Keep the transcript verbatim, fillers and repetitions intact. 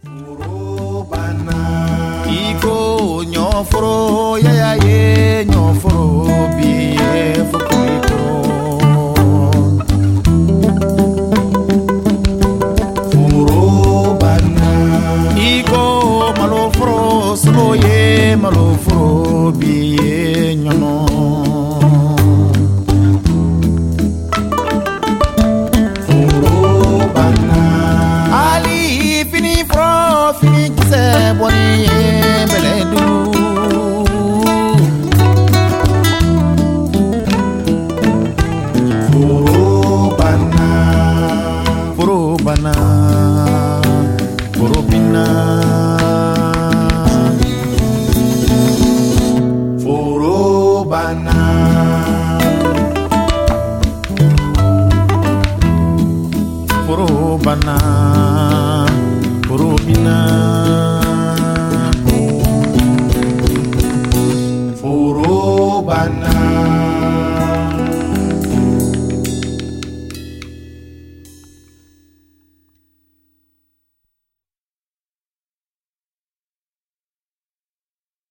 Iko nyofro ya ya ye nyofro bi ye fukuiko. Furobana. Iko malofro slo ye malofro bi ye nyono. Furobana. Ali fini fro fini kise boni beledu. Furobana. Furobana. Furobina. Furobana. Furobana. Furobina.